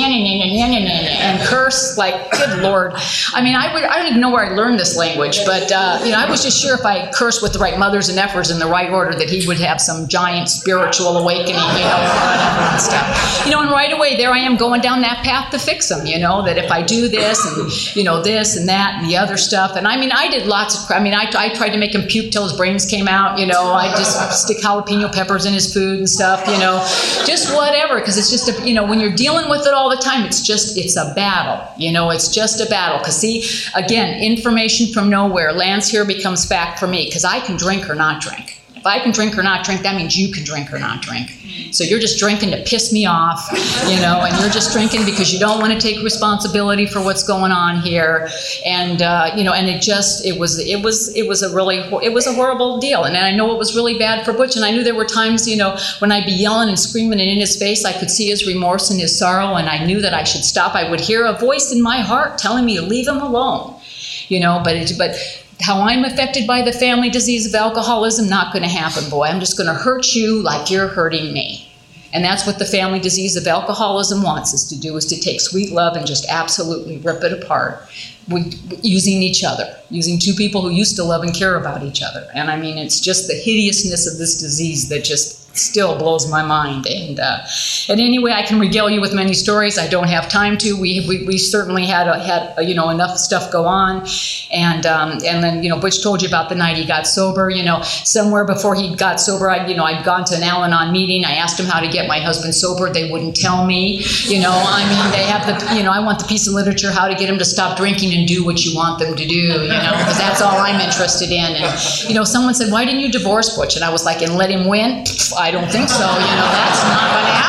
and curse, like, good Lord. I don't even know where I learned this language, but, I was just sure if I cursed with the right mothers and effers in the right order that he would have some giant spiritual awakening, and stuff. And right away there I am going down that path to fix him, that if I do this and, this and that and the other stuff. And I did lots of, I tried to make him puke till his brains came out, I just stick jalapeno peppers peppers in his food and stuff, you know, just whatever, because it's just, you know, when you're dealing with it all the time, it's a battle, you know, it's just a battle. Because see, again, information from nowhere lands here, becomes fact for me, because I can drink or not drink. If I can drink or not drink, that means you can drink or not drink. So you're just drinking to piss me off, you know, and you're just drinking because you don't want to take responsibility for what's going on here. And, you know, and it was a horrible deal. And I know it was really bad for Butch. And I knew there were times, you know, when I'd be yelling and screaming and in his face, I could see his remorse and his sorrow. And I knew that I should stop. I would hear a voice in my heart telling me to leave him alone, you know, but how I'm affected by the family disease of alcoholism, not going to happen, boy. I'm just going to hurt you like you're hurting me. And that's what the family disease of alcoholism wants us to do, is to take sweet love and just absolutely rip it apart, using each other, using two people who used to love and care about each other. And I mean, it's just the hideousness of this disease that just still blows my mind. And anyway, I can regale you with many stories. I don't have time to. We certainly had you know, enough stuff go on. And then, you know, Butch told you about the night he got sober. You know, somewhere before he got sober, I'd gone to an Al-Anon meeting. I asked him how to get my husband sober. They wouldn't tell me. You know, I mean, they have the, you know, I want the piece of literature, how to get him to stop drinking and do what you want them to do, you know, because that's all I'm interested in. And, you know, someone said, why didn't you divorce Butch? And I was like, and let him win? I don't think so, you know, that's not going to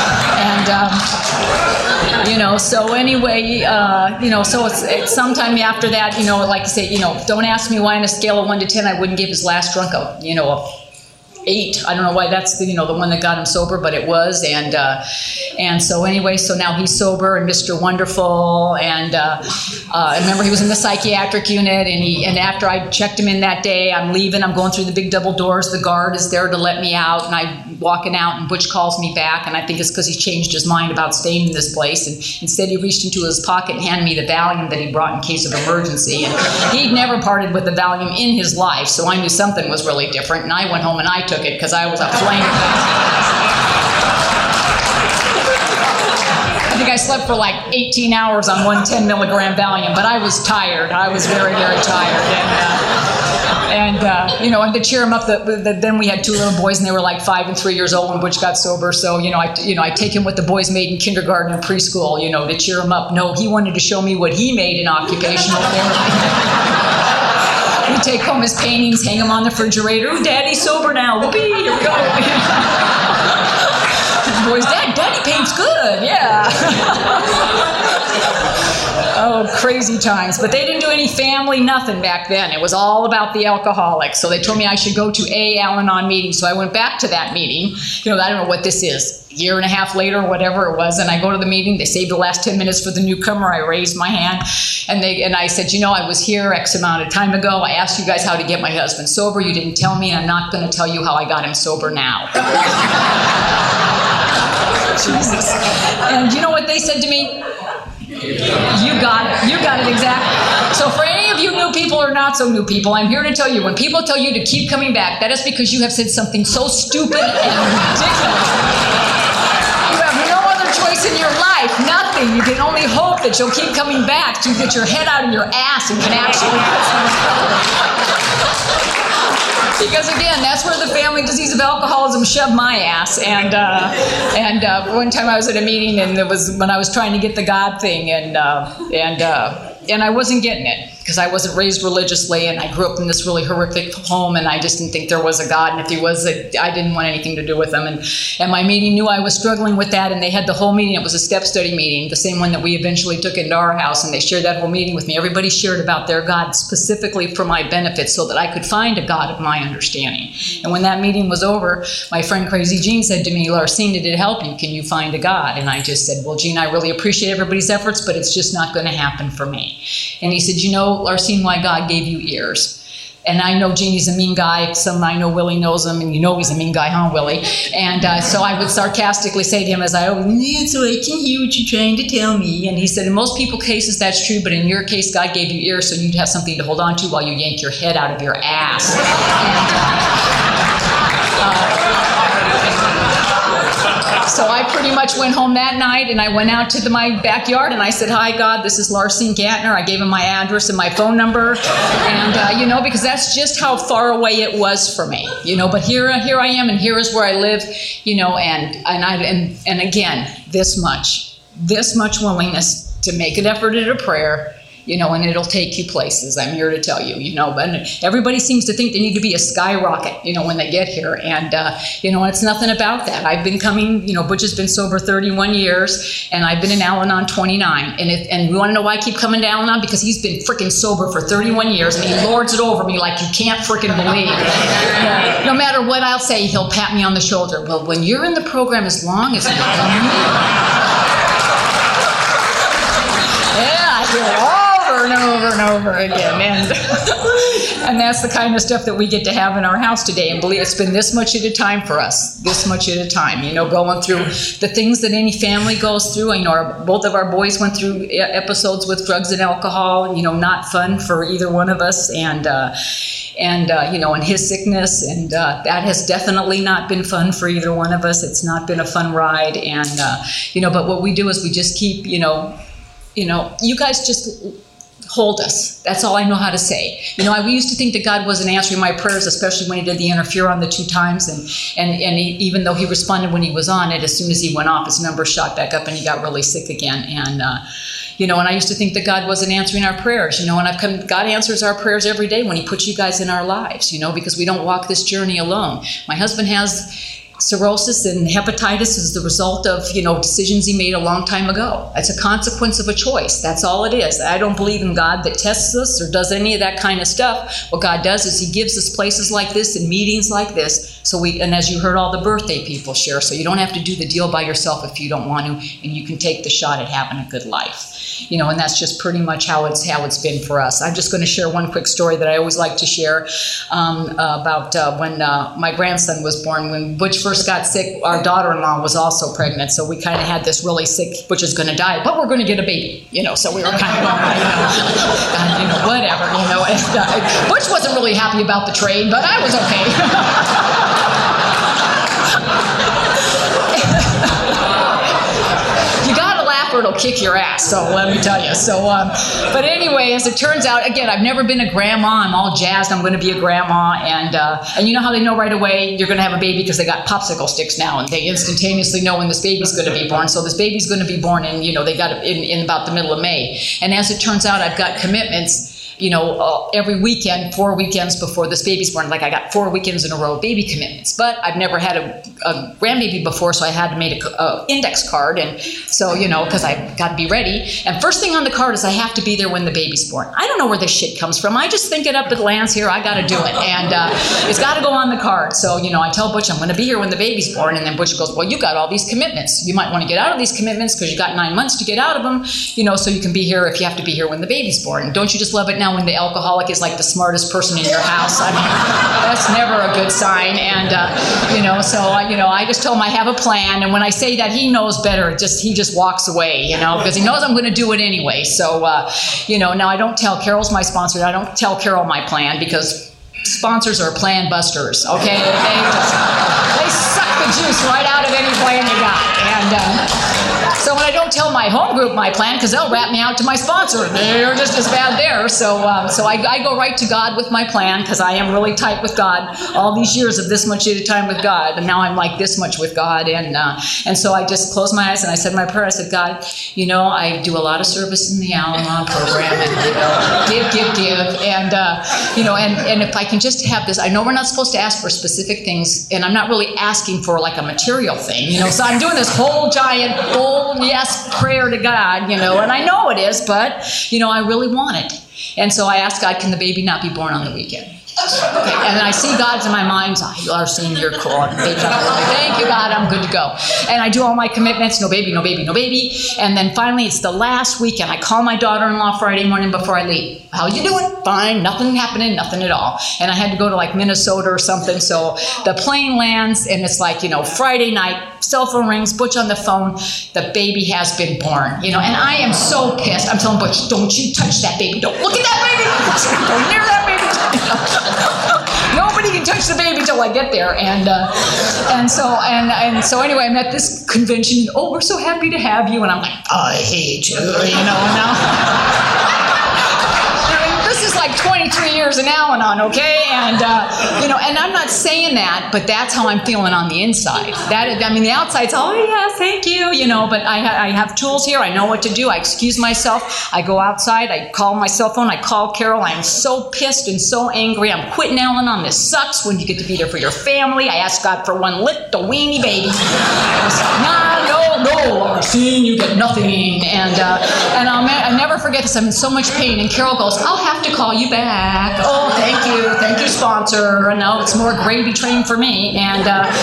happen. And, you know, so anyway, you know, so it's sometime after that, you know, like I say, you know, don't ask me why on a scale of 1 to 10, I wouldn't give his last drunk a 8. I don't know why that's the, you know, the one that got him sober, but it was. And so anyway, so now he's sober and Mr. Wonderful. And I remember he was in the psychiatric unit, and after I checked him in that day, I'm leaving, I'm going through the big double doors. The guard is there to let me out, and I'm walking out, and Butch calls me back, and I think it's because he's changed his mind about staying in this place. And instead, he reached into his pocket and handed me the Valium that he brought in case of emergency. And he'd never parted with the Valium in his life, so I knew something was really different. And I went home and I took it because I was a flame. I think I slept for like 18 hours on one 10 milligram Valium, but I was tired. I was very, very tired. And you know, and to cheer him up, then we had 2 little boys, and they were like 5 and 3 years old when Butch got sober. So, you know, I take him what the boys made in kindergarten and preschool, you know, to cheer him up. No, he wanted to show me what he made in occupational therapy. We take home his paintings, hang them on the refrigerator. Ooh, Daddy's sober now. Whoopee, here we go. The boys, Daddy paints good, yeah. Oh, crazy times. But they didn't do any family, nothing back then. It was all about the alcoholics. So they told me I should go to a Al-Anon meeting. So I went back to that meeting. You know, I don't know what this is. Year and a half later, whatever it was, and I go to the meeting. They saved the last 10 minutes for the newcomer. I raised my hand, and I said, you know, I was here X amount of time ago. I asked you guys how to get my husband sober. You didn't tell me, and I'm not going to tell you how I got him sober now. Jesus. And you know what they said to me? You got it. You got it exactly. So for any of you new people or not so new people, I'm here to tell you, when people tell you to keep coming back, that is because you have said something so stupid and ridiculous. You have no other choice in your life, nothing. You can only hope that you'll keep coming back to get your head out of your ass and can actually put something forward. Because again, that's where the family disease of alcoholism shoved my ass. And one time I was at a meeting, and it was when I was trying to get the God thing, and I wasn't getting it because I wasn't raised religiously, and I grew up in this really horrific home, and I just didn't think there was a God, and if he was, I didn't want anything to do with him. And my meeting knew I was struggling with that, and they had the whole meeting. It was a step study meeting, the same one that we eventually took into our house, and they shared that whole meeting with me. Everybody shared about their God specifically for my benefit so that I could find a God of my understanding. And when that meeting was over, my friend Crazy Jean said to me, Larcene, did it help you? Can you find a God? And I just said, well, Jean, I really appreciate everybody's efforts, but it's just not going to happen for me. And he said, you know, Larcene, why God gave you ears. And I know Jeannie's a mean guy. I know Willie knows him, and you know he's a mean guy, huh, Willie? And so I would sarcastically say to him, as I always, so I can hear what you're trying to tell me. And he said, in most people's cases, that's true, but in your case, God gave you ears so you'd have something to hold on to while you yank your head out of your ass. So I pretty much went home that night, and I went out to my backyard, and I said, "Hi, God, this is Larsine Gantner." I gave him my address and my phone number, and because that's just how far away it was for me, But here I am, and here is where I live, and again, this much willingness to make an effort at a prayer. And it'll take you places. I'm here to tell you, But everybody seems to think they need to be a skyrocket, when they get here. And, it's nothing about that. I've been coming, Butch has been sober 31 years, and I've been in Al-Anon 29. And you want to know why I keep coming to Al-Anon? Because he's been freaking sober for 31 years, and he lords it over me like you can't freaking believe. No matter what I'll say, he'll pat me on the shoulder. Well, when you're in the program as long as you're and over again, and that's the kind of stuff that we get to have in our house today. And believe it's been this much at a time for us, going through the things that any family goes through. Both of our boys went through episodes with drugs and alcohol. Not fun for either one of us, and his sickness, and that has definitely not been fun for either one of us. It's not been a fun ride, and but what we do is we just keep, you guys just hold us. That's all I know how to say. We used to think that God wasn't answering my prayers, especially when he did the interferon the 2 times. And even though he responded when he was on it, as soon as he went off, his numbers shot back up and he got really sick again. And, and I used to think that God wasn't answering our prayers, and God answers our prayers every day when he puts you guys in our lives, because we don't walk this journey alone. My husband has cirrhosis and hepatitis is the result of, decisions he made a long time ago. It's a consequence of a choice. That's all it is. I don't believe in God that tests us or does any of that kind of stuff. What God does is he gives us places like this and meetings like this. And as you heard all the birthday people share, so you don't have to do the deal by yourself if you don't want to, and you can take the shot at having a good life. And that's just pretty much how it's been for us. I'm just going to share one quick story that I always like to share about when my grandson was born. When Butch first got sick, our daughter-in-law was also pregnant, so we kind of had this really sick, Butch is going to die, but we're going to get a baby, so we were kind of going, whatever, and Butch wasn't really happy about the trade, but I was okay. It'll kick your ass, so let me tell you. But anyway, as it turns out, again, I've never been a grandma. I'm all jazzed. I'm going to be a grandma, and you know how they know right away you're going to have a baby because they got popsicle sticks now, and they instantaneously know when this baby's going to be born. So this baby's going to be born, and they got it in about the middle of May. And as it turns out, I've got commitments. Every weekend, 4 weekends before this baby's born. Like I got 4 weekends in a row of baby commitments. But I've never had a grandbaby before, so I had to make an index card. And so, because I got to be ready. And first thing on the card is I have to be there when the baby's born. I don't know where this shit comes from. I just think it up. It lands here. I got to do it. And it's got to go on the card. So, I tell Butch I'm going to be here when the baby's born. And then Butch goes, well, you got all these commitments. You might want to get out of these commitments because you got 9 months to get out of them, so you can be here if you have to be here when the baby's born. And don't you just love it now when the alcoholic is like the smartest person in your house? I mean, that's never a good sign. And, I just told him I have a plan. And when I say that, he knows better. He just walks away, because he knows I'm going to do it anyway. So, now I don't tell, Carol's my sponsor. I don't tell Carol my plan because sponsors are plan busters, okay? They suck the juice right out of any plan you got. And so when I don't tell my home group my plan, because they'll rat me out to my sponsor, they're just as bad there. So I go right to God with my plan because I am really tight with God. All these years of this much at a time with God, and now I'm like this much with God. And so I just closed my eyes and I said my prayer. I said, God, I do a lot of service in the Al-Anon program, and give, and and if I can just have this, I know we're not supposed to ask for specific things, and I'm not really asking for like a material thing, so I'm doing this whole giant full yes prayer to God, and I know it is, but I really want it. And so I asked God, can the baby not be born on the weekend? Okay. And I see God's in my mind. Larsine, you're cool. Thank you, God. I'm good to go. And I do all my commitments. No baby, no baby, no baby. And then finally, it's the last weekend. I call my daughter-in-law Friday morning before I leave. How you doing? Fine. Nothing happening. Nothing at all. And I had to go to like Minnesota or something. So the plane lands, and it's like, Friday night, cell phone rings, Butch on the phone. The baby has been born. And I am so pissed. I'm telling Butch, don't you touch that baby. Don't look at that baby. Don't near that baby. Nobody can touch the baby till I get there. And so anyway, I'm at this convention. And, oh, we're so happy to have you. And I'm like, I hate you, now. This is like 23 years in Al-Anon, okay? And, and I'm not saying that, but that's how I'm feeling on the inside. The outside's, oh, yeah, thank you, but I have tools here. I know what to do. I excuse myself. I go outside. I call my cell phone. I call Carol. I'm so pissed and so angry. I'm quitting Al-Anon. This sucks when you get to be there for your family. I ask God for one little weenie baby. No, Arsene, you get nothing. And I'll never forget this. I'm in so much pain. And Carol goes, I'll have to call you back. Oh, thank you, sponsor. No, it's more gravy train for me. And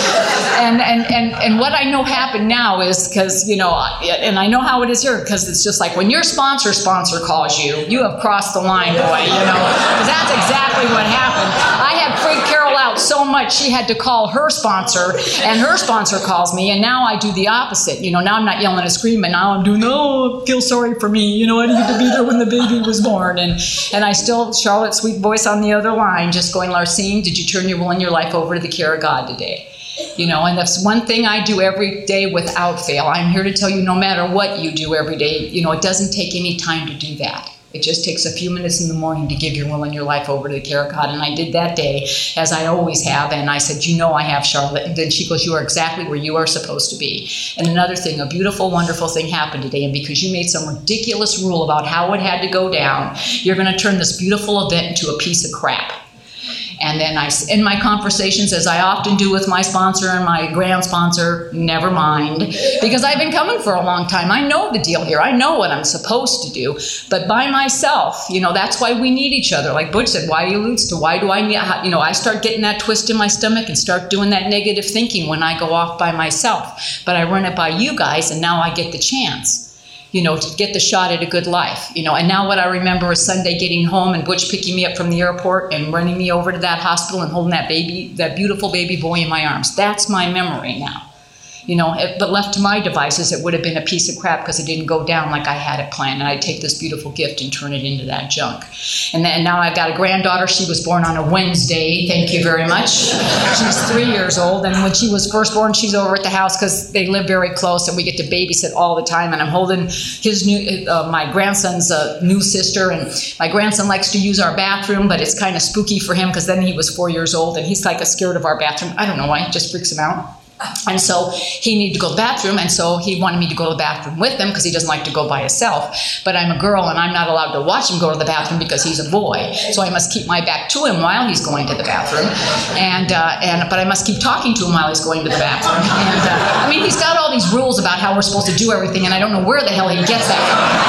what I know happened now is because, and I know how it is here, because it's just like when your sponsor calls you, you have crossed the line, boy, because that's exactly what happened. I had freaked Carol out so much she had to call her sponsor, and her sponsor calls me, and now I do the opposite. Now I'm not yelling and screaming. Now I'm doing, oh, feel sorry for me. I didn't get to be there when the baby was born. And I still, Charlotte's sweet voice on the other line, just going, Larsine, did you turn your will and your life over to the care of God today? And that's one thing I do every day without fail. I'm here to tell you, no matter what you do every day, it doesn't take any time to do that. It just takes a few minutes in the morning to give your will and your life over to the care of God. And I did that day, as I always have. And I said, I have, Charlotte. And then she goes, you are exactly where you are supposed to be. And another thing, a beautiful, wonderful thing happened today. And because you made some ridiculous rule about how it had to go down, you're going to turn this beautiful event into a piece of crap. And then I end my conversations, as I often do with my sponsor and my grand sponsor, never mind, because I've been coming for a long time. I know the deal here. I know what I'm supposed to do. But by myself, that's why we need each other. Like Butch said, why he alludes to why do I need, I start getting that twist in my stomach and start doing that negative thinking when I go off by myself. But I run it by you guys, and now I get the chance. To get the shot at a good life, and now what I remember is Sunday getting home and Butch picking me up from the airport and running me over to that hospital and holding that beautiful baby boy in my arms. That's my memory now. But left to my devices, it would have been a piece of crap because it didn't go down like I had it planned. And I'd take this beautiful gift and turn it into that junk. And now I've got a granddaughter. She was born on a Wednesday. Thank you very much. She's 3 years old. And when she was first born, she's over at the house because they live very close and we get to babysit all the time. And I'm holding my grandson's new sister. And my grandson likes to use our bathroom, but it's kind of spooky for him because then he was 4 years old and he's like scared of our bathroom. I don't know why. It just freaks him out. And so he needed to go to the bathroom, and so he wanted me to go to the bathroom with him because he doesn't like to go by himself. But I'm a girl, and I'm not allowed to watch him go to the bathroom because he's a boy. So I must keep my back to him while he's going to the bathroom, but I must keep talking to him while he's going to the bathroom. And he's got all these rules about how we're supposed to do everything, and I don't know where the hell he gets that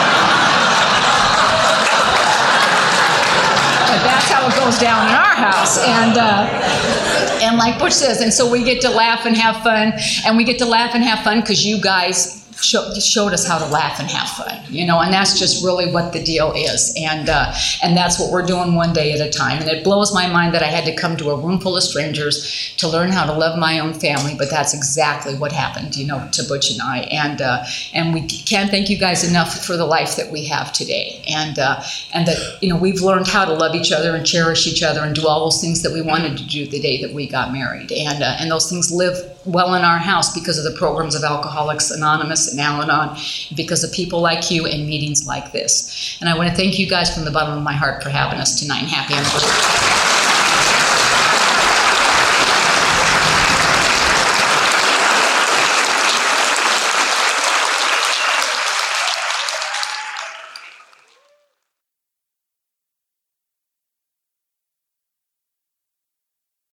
from. But that's how it goes down in our house, and like Butch says, and so we get to laugh and have fun, and we get to laugh and have fun because you guys showed us how to laugh and have fun, and that's just really what the deal is, and that's what we're doing one day at a time. And it blows my mind that I had to come to a room full of strangers to learn how to love my own family, but that's exactly what happened, to Butch and I, and we can't thank you guys enough for the life that we have today, and that we've learned how to love each other and cherish each other and do all those things that we wanted to do the day that we got married, and those things live well in our house because of the programs of Alcoholics Anonymous and Al-Anon, because of people like you and meetings like this. And I want to thank you guys from the bottom of my heart for having us tonight. Happy anniversary.